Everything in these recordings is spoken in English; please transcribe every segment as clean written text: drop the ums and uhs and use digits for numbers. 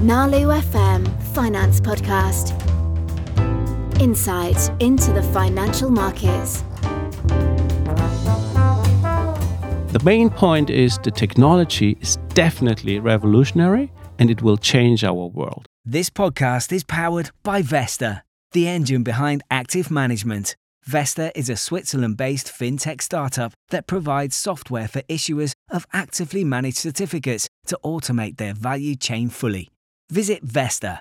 Nalu FM Finance Podcast. Insight into the financial markets. The main point is the technology is definitely revolutionary and it will change our world. This podcast is powered by Vesta, the engine behind active management. Vesta is a Switzerland-based fintech startup that provides software for issuers of actively managed certificates to automate their value chain fully. Visit Vesta,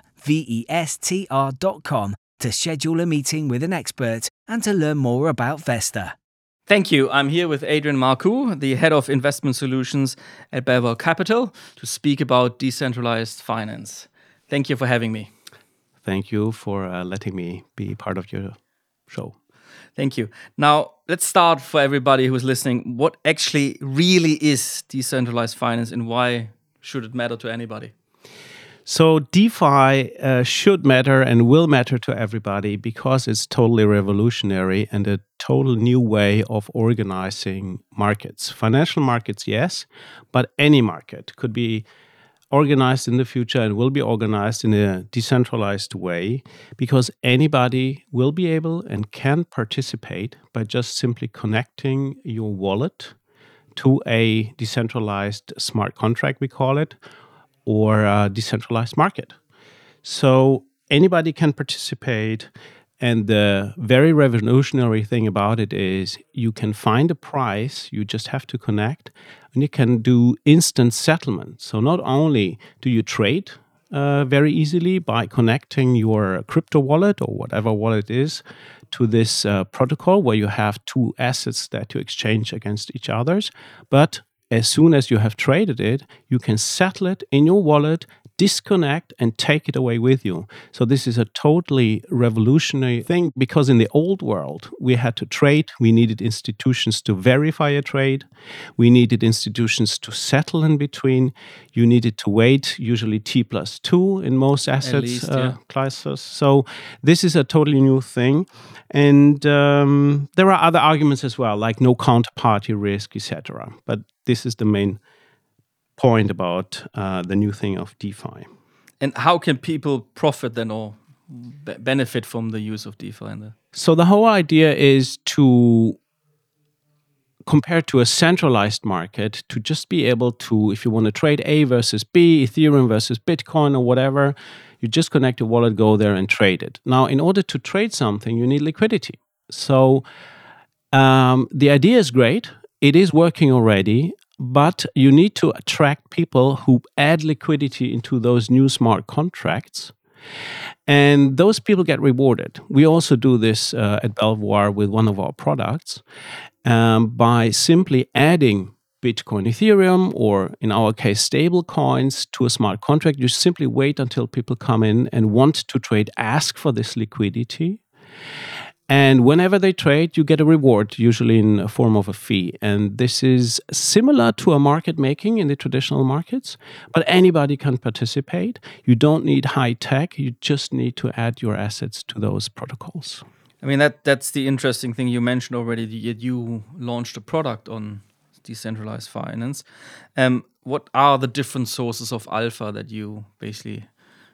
VESTR.com to schedule a meeting with an expert and to learn more about Vesta. Thank you. I'm here with Adrian Marcoux, the Head of Investment Solutions at Belvoir Capital, to speak about decentralized finance. Thank you for having me. Thank you for letting me be part of your show. Thank you. Now, let's start for everybody who's listening. What actually really is decentralized finance and why should it matter to anybody? So DeFi should matter and will matter to everybody because it's totally revolutionary and a total new way of organizing markets. Financial markets, yes, but any market could be organized in the future and will be organized in a decentralized way because anybody will be able and can participate by just simply connecting your wallet to a decentralized smart contract, we call it, or a decentralized market. So anybody can participate. And the very revolutionary thing about it is you can find a price, you just have to connect, and you can do instant settlement. So not only do you trade very easily by connecting your crypto wallet or whatever wallet it is to this protocol where you have two assets that you exchange against each others, but as soon as you have traded it, you can settle it in your wallet, disconnect, and take it away with you. So this is a totally revolutionary thing because in the old world, we had to trade. We needed institutions to verify a trade. We needed institutions to settle in between. You needed to wait, usually T+2 in most assets classes. So this is a totally new thing. And there are other arguments as well, like no counterparty risk, etc. But this is the main point about the new thing of DeFi. And how can people profit then or benefit from the use of DeFi? So the whole idea is to compare to a centralized market, to just be able to, if you want to trade A versus B, Ethereum versus Bitcoin or whatever, you just connect your wallet, go there and trade it. Now, in order to trade something, you need liquidity. So the idea is great. It is working already, but you need to attract people who add liquidity into those new smart contracts. And those people get rewarded. We also do this at Belvoir with one of our products by simply adding Bitcoin, Ethereum, or in our case, stable coins to a smart contract. You simply wait until people come in and want to trade, ask for this liquidity. And whenever they trade, you get a reward, usually in the form of a fee. And this is similar to a market making in the traditional markets, but anybody can participate. You don't need high tech. You just need to add your assets to those protocols. I mean, that's the interesting thing you mentioned already. You launched a product on decentralized finance. What are the different sources of alpha that you basically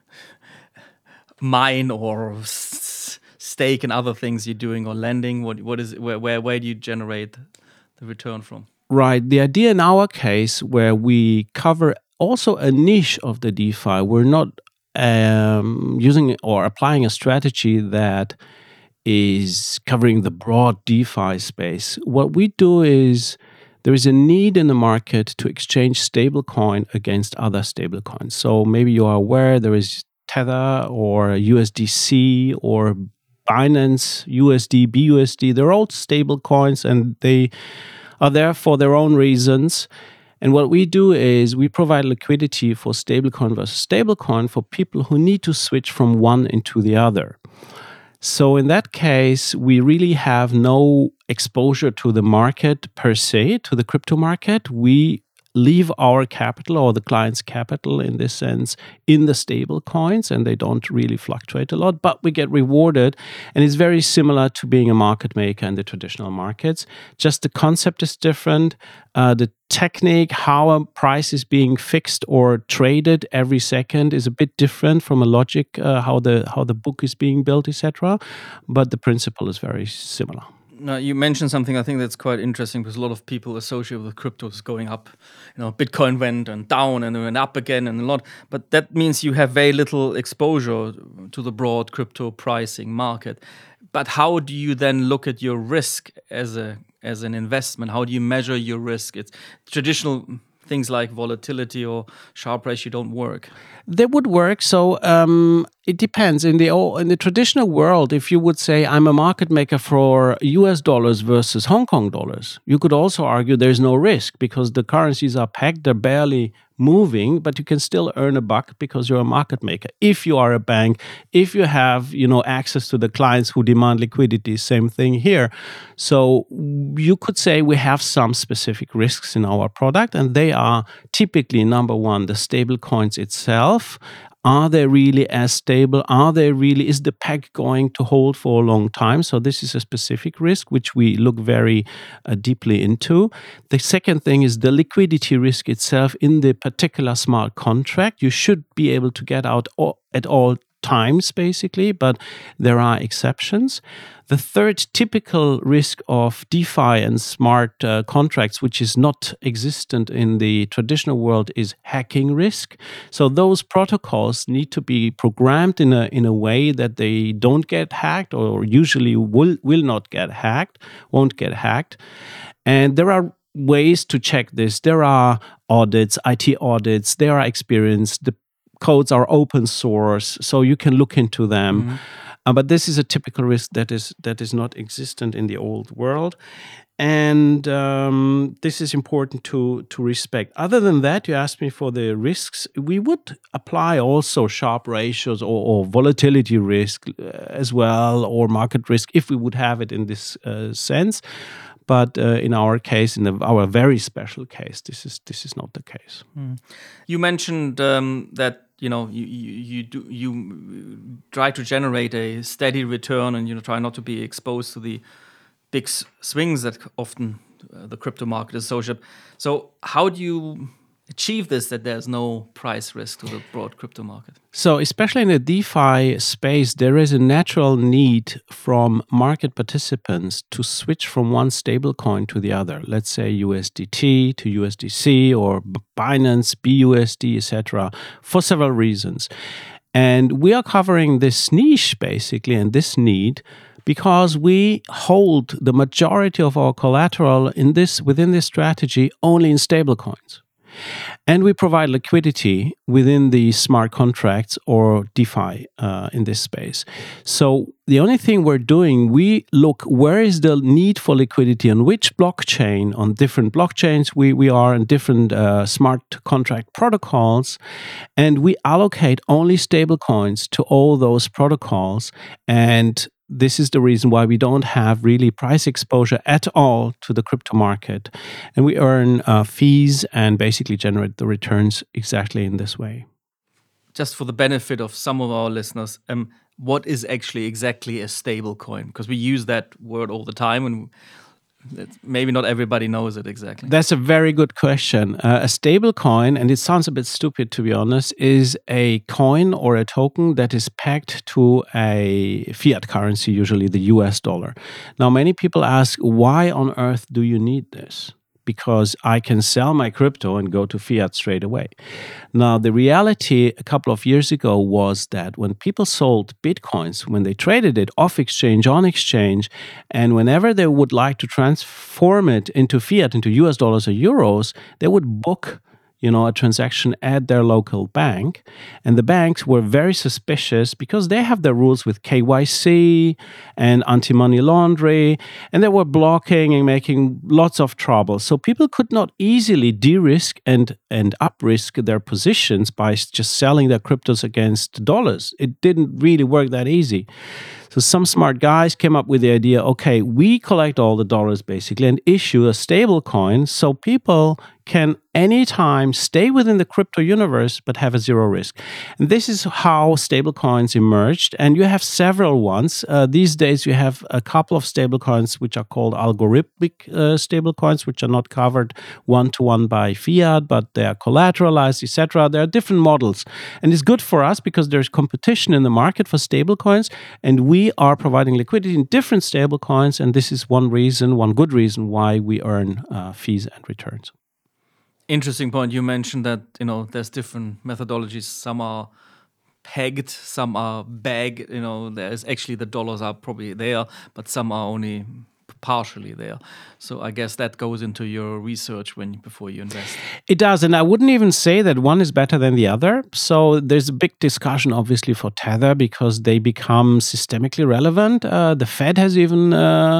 mine or stake and other things you're doing or lending? What is it, where do you generate the return from? Right. The idea in our case, where we cover also a niche of the DeFi, we're not using or applying a strategy that is covering the broad DeFi space. What we do is there is a need in the market to exchange stablecoin against other stablecoins. So maybe you are aware there is Tether or USDC or Binance, USD, BUSD. They're all stable coins and they are there for their own reasons. And what we do is we provide liquidity for stablecoin versus stablecoin for people who need to switch from one into the other. So in that case, we really have no exposure to the market per se, to the crypto market. We leave our capital or the client's capital in this sense in the stable coins, and they don't really fluctuate a lot, but we get rewarded. And it's very similar to being a market maker in the traditional markets. Just the concept is different. The technique, how a price is being fixed or traded every second, is a bit different from a logic, how the book is being built, etc. But the principle is very similar. Now, you mentioned something I think that's quite interesting, because a lot of people associate with cryptos going up. Bitcoin went and down and went up again and a lot. But that means you have very little exposure to the broad crypto pricing market. But how do you then look at your risk as an investment? How do you measure your risk? It's traditional things like volatility or Sharpe ratio don't work. They would work. So it depends. In the traditional world, if you would say I'm a market maker for US dollars versus Hong Kong dollars, you could also argue there's no risk because the currencies are pegged, they're barely moving, but you can still earn a buck because you're a market maker. If you are a bank, if you have access to the clients who demand liquidity, same thing here. So you could say we have some specific risks in our product, and they are typically, number one, the stable coins itself. Are they really as stable? Is the peg going to hold for a long time? So this is a specific risk, which we look very deeply into. The second thing is the liquidity risk itself in the particular smart contract. You should be able to get out at all times, basically, but there are exceptions. The third typical risk of DeFi and smart contracts, which is not existent in the traditional world, is hacking risk. So those protocols need to be programmed in a way that they don't get hacked, or usually will not get hacked, won't get hacked. And there are ways to check this. There are audits, IT audits, they are experienced. The codes are open source, so you can look into them. Mm-hmm. But this is a typical risk that is not existent in the old world. And this is important to respect. Other than that, you asked me for the risks. We would apply also Sharpe ratios or volatility risk as well, or market risk, if we would have it in this sense. But in our case, our very special case, this is not the case. You mentioned that you try to generate a steady return, and try not to be exposed to the big swings that often the crypto market is associated. So how do you achieve this, that there's no price risk to the broad crypto market? So especially in the DeFi space, there is a natural need from market participants to switch from one stablecoin to the other. Let's say USDT to USDC or Binance, BUSD, etc., for several reasons. And we are covering this niche basically and this need because we hold the majority of our collateral within this strategy only in stablecoins. And we provide liquidity within the smart contracts or DeFi in this space. So the only thing we're doing, we look where is the need for liquidity, on which blockchain, on different blockchains we are in different smart contract protocols, and we allocate only stable coins to all those protocols. And this is the reason why we don't have really price exposure at all to the crypto market. And we earn fees and basically generate the returns exactly in this way. Just for the benefit of some of our listeners, what is actually exactly a stable coin? Because we use that word all the time, and maybe not everybody knows it exactly. That's a very good question. A stable coin, and it sounds a bit stupid to be honest, is a coin or a token that is pegged to a fiat currency, usually the US dollar. Now, many people ask, why on earth do you need this? Because I can sell my crypto and go to fiat straight away. Now, the reality a couple of years ago was that when people sold Bitcoins, when they traded it off exchange, on exchange, and whenever they would like to transform it into fiat, into US dollars or euros, they would book a transaction at their local bank. And the banks were very suspicious because they have their rules with KYC and anti-money laundering, and they were blocking and making lots of trouble. So people could not easily de-risk and up-risk their positions by just selling their cryptos against dollars. It didn't really work that easy. So some smart guys came up with the idea, okay, we collect all the dollars basically and issue a stable coin so people can anytime stay within the crypto universe but have a zero risk. And this is how stablecoins emerged. And you have several ones. These days, you have a couple of stablecoins which are called algorithmic stablecoins, which are not covered one-to-one by fiat, but they are collateralized, etc. There are different models. And it's good for us because there's competition in the market for stablecoins, and we are providing liquidity in different stablecoins. And this is one good reason why we earn fees and returns. Interesting point. You mentioned that there's different methodologies. Some are pegged, some are bagged. There's actually the dollars are probably there, but some are only partially there. So I guess that goes into your research before you invest. It does, and I wouldn't even say that one is better than the other. So there's a big discussion, obviously, for Tether because they become systemically relevant. The Fed has even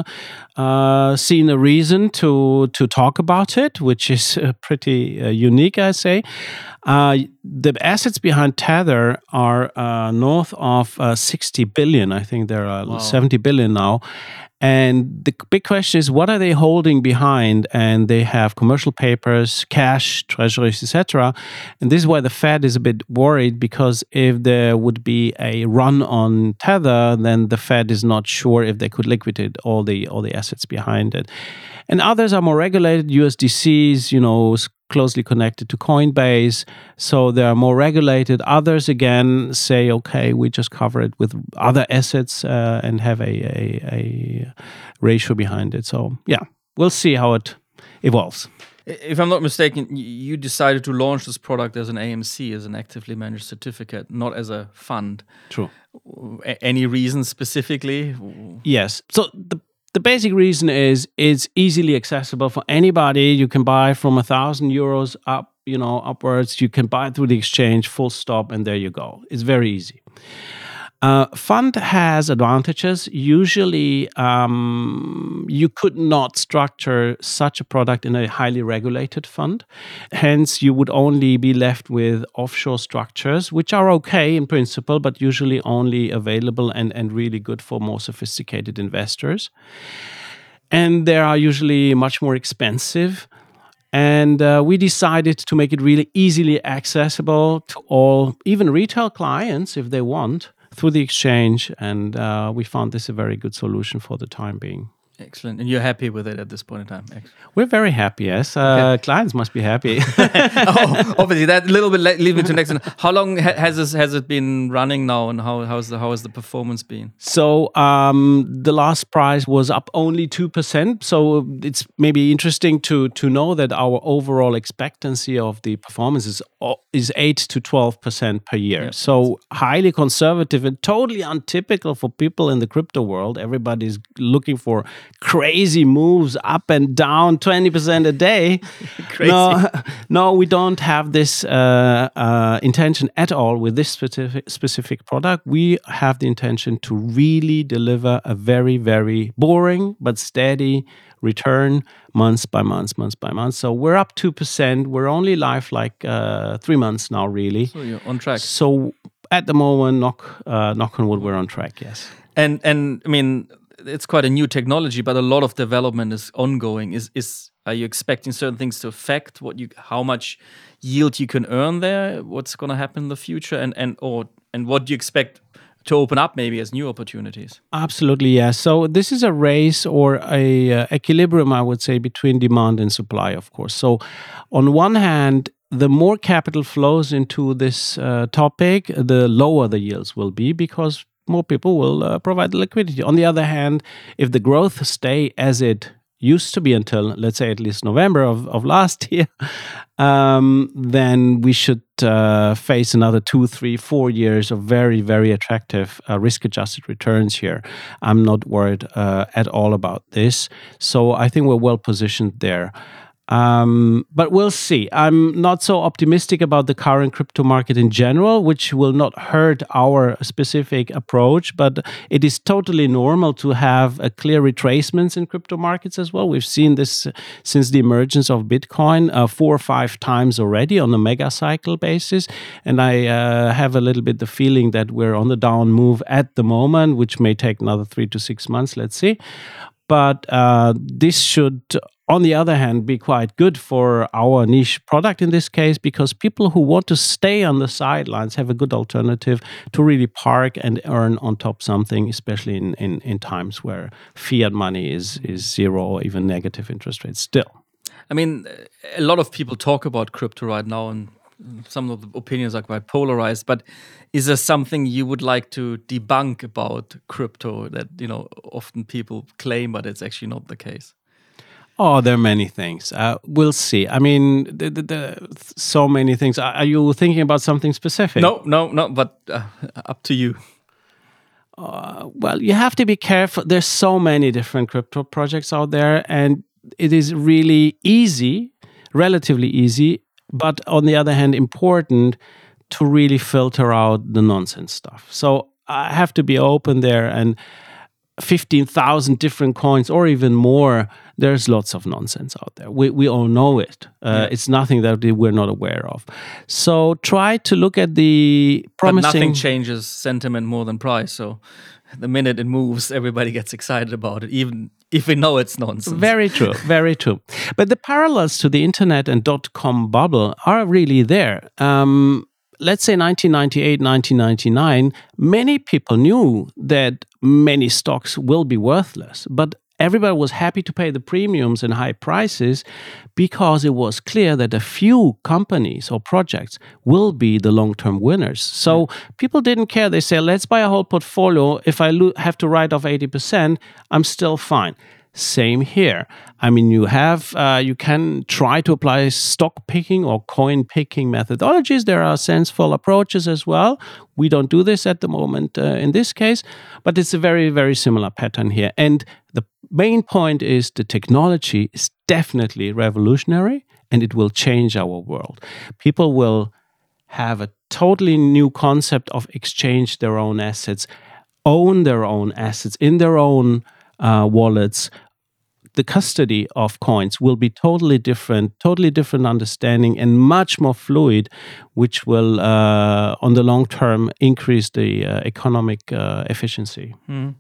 seen a reason to talk about it, which is pretty unique, I say. The assets behind Tether are north of 60 billion. I think there are 70 billion now. And the big question is, what are they holding behind? And they have commercial papers, cash, treasuries, etc. And this is why the Fed is a bit worried, because if there would be a run on Tether, then the Fed is not sure if they could liquidate all the assets behind it. And others are more regulated. USDCs, closely connected to Coinbase, so they are more regulated. Others again say, okay, we just cover it with other assets and have a ratio behind it. So yeah, we'll see how it evolves. If I'm not mistaken, you decided to launch this product as an AMC, as an actively managed certificate, not as a fund. True. Any reason specifically? Yes. So the basic reason is it's easily accessible for anybody. You can buy from €1,000 up, upwards. You can buy it through the exchange, full stop, and there you go. It's very easy. Fund has advantages. Usually, you could not structure such a product in a highly regulated fund. Hence, you would only be left with offshore structures, which are okay in principle, but usually only available and really good for more sophisticated investors. And they are usually much more expensive. And we decided to make it really easily accessible to all, even retail clients, if they want, through the exchange, and we found this a very good solution for the time being. Excellent. And you're happy with it at this point in time? We're very happy, yes. Clients must be happy. Obviously, that little bit leads me to next one. How long has it been running now, and how has the performance been? So the last price was up only 2%. So it's maybe interesting to know that our overall expectancy of the performance is 8 to 12% per year. Yep. So highly conservative and totally untypical for people in the crypto world. Everybody's looking for crazy moves up and down 20% a day. Crazy. No, we don't have this intention at all with this specific product. We have the intention to really deliver a very, very boring but steady return month by month. So we're up 2%. We're only live 3 months now, really. So you're on track. So at the moment, knock on wood, we're on track, yes. And I mean, it's quite a new technology, but a lot of development is ongoing. Are you expecting certain things to affect how much yield you can earn there? What's going to happen in the future, and what do you expect to open up maybe as new opportunities? Absolutely, yes. So this is a race or a equilibrium, I would say, between demand and supply, of course. So on one hand, the more capital flows into this topic, the lower the yields will be, because more people will provide the liquidity. On the other hand, if the growth stay as it used to be until, let's say, at least November of last year, then we should face another 2, 3, 4 years of very, very attractive risk-adjusted returns here. I'm not worried at all about this. So I think we're well positioned there. But we'll see. I'm not so optimistic about the current crypto market in general, which will not hurt our specific approach, but it is totally normal to have a clear retracements in crypto markets as well. We've seen this since the emergence of Bitcoin 4 or 5 times already on a mega cycle basis. And I have a little bit the feeling that we're on the down move at the moment, which may take another 3 to 6 months. Let's see. But this should on the other hand, be quite good for our niche product in this case, because people who want to stay on the sidelines have a good alternative to really park and earn on top something, especially in times where fiat money is zero or even negative interest rates still. I mean, a lot of people talk about crypto right now, and some of the opinions are quite polarized, but is there something you would like to debunk about crypto that, often people claim, but it's actually not the case? Oh, there are many things. We'll see. I mean, so many things. Are you thinking about something specific? No, but up to you. Well, you have to be careful. There's so many different crypto projects out there, and it is really easy, relatively easy, but on the other hand, important to really filter out the nonsense stuff. So I have to be open there, and 15,000 different coins or even more, there's lots of nonsense out there. We all know it. It's nothing that we're not aware of. So try to look at the promising... But nothing changes sentiment more than price. So the minute it moves, everybody gets excited about it, even if we know it's nonsense. Very true, very true. But the parallels to the internet and .com bubble are really there. Let's say 1998, 1999, many people knew that many stocks will be worthless, but everybody was happy to pay the premiums and high prices because it was clear that a few companies or projects will be the long-term winners. So people didn't care. They say, let's buy a whole portfolio. If I have to write off 80%, I'm still fine. Same here. I mean, you can try to apply stock picking or coin picking methodologies. There are sensible approaches as well. We don't do this at the moment in this case, but it's a very, very similar pattern here. And the main point is the technology is definitely revolutionary, and it will change our world. People will have a totally new concept of exchange their own assets, own their own assets in their own wallets. The custody of coins will be totally different understanding, and much more fluid, which will, on the long term, increase the economic efficiency.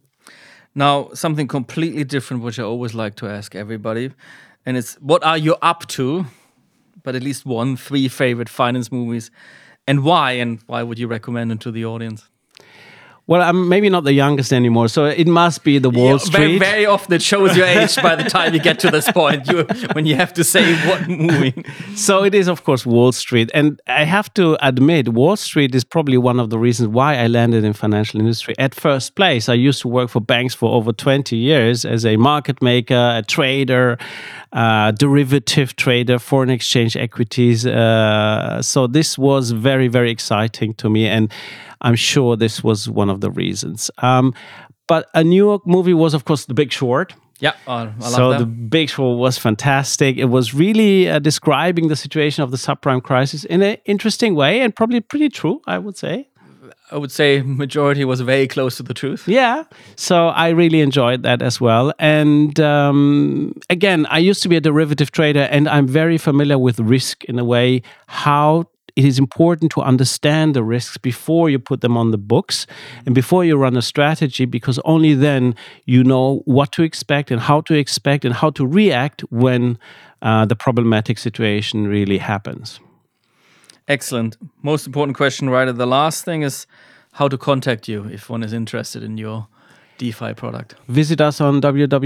Now, something completely different, which I always like to ask everybody, and it's, what are you up to? But at least 3 favorite finance movies, and why would you recommend them to the audience? Well, I'm maybe not the youngest anymore, so it must be the Wall Street. Very often it shows your age by the time you get to this point, when you have to say what movie. So it is, of course, Wall Street. And I have to admit, Wall Street is probably one of the reasons why I landed in financial industry at first place. I used to work for banks for over 20 years as a market maker, a trader, derivative trader, foreign exchange equities. So this was very, very exciting to me. And I'm sure this was one of the reasons. But a New York movie was, of course, The Big Short. Yeah, I love so that. The Big Short was fantastic. It was really describing the situation of the subprime crisis in an interesting way, and probably pretty true, I would say. I would say majority was very close to the truth. Yeah, so I really enjoyed that as well. And again, I used to be a derivative trader, and I'm very familiar with risk in a way, how it is important to understand the risks before you put them on the books and before you run a strategy, because only then you know what to expect and how to react when the problematic situation really happens. Excellent. Most important question right at the last thing is how to contact you if one is interested in your DeFi product. Visit us on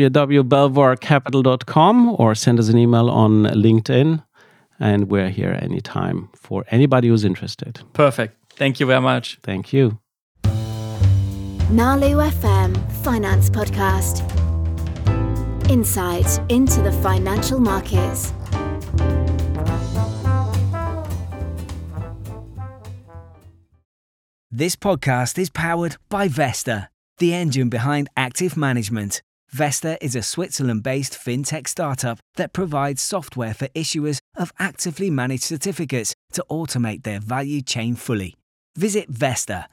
www.belvoircapital.com or send us an email on LinkedIn. And we're here anytime for anybody who's interested. Perfect. Thank you very much. Thank you. Nalu FM Finance Podcast. Insight into the financial markets. This podcast is powered by Vesta, the engine behind active management. Vesta is a Switzerland-based fintech startup that provides software for issuers of actively managed certificates to automate their value chain fully. Visit Vesta,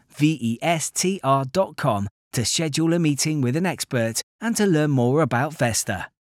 VESTR.com to schedule a meeting with an expert and to learn more about Vesta.